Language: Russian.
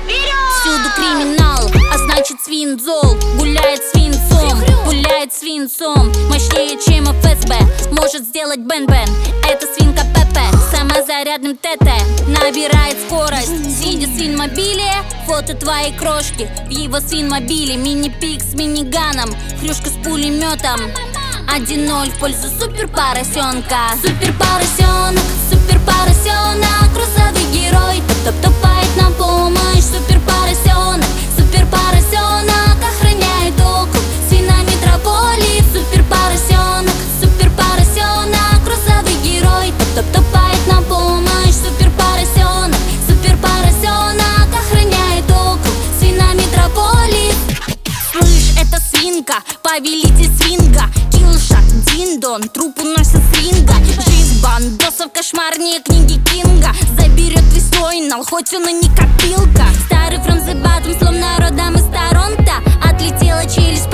Всюду криминал, а значит свинзол. Гуляет свинцом, гуляет свинцом. Мощнее, чем ФСБ, может сделать бен-бен. Это свинка Пепе, самозарядным ТТ. Набирает скорость, сидя в свинмобиле. Фото твоей крошки в его свинмобиле. Мини-пик с миниганом, хрюшка с пулеметом. 1-0 в пользу суперпоросенка. Суперпоросенок, суперпоросенок, розовый герой. Топ-топ-топает на помощь. Суперпоросенок, суперпоросенок, охраняет округ свинометрополии. Суперпоросенок, суперпоросенок, розовый герой. Топ-топ-топает на помощь. Суперпоросенок, суперпоросенок, охраняет округ свинометрополии. Слышь, это свинка, повелитель свинга. Киллшот, дин-дон, труп уносит с ринга. Жизнь бандосов кошмарнее книги Кинга. Заберет твой нал, хоть он и не копилка. Старый from the bottom, словно родом из Торонто. Отлетела челюсть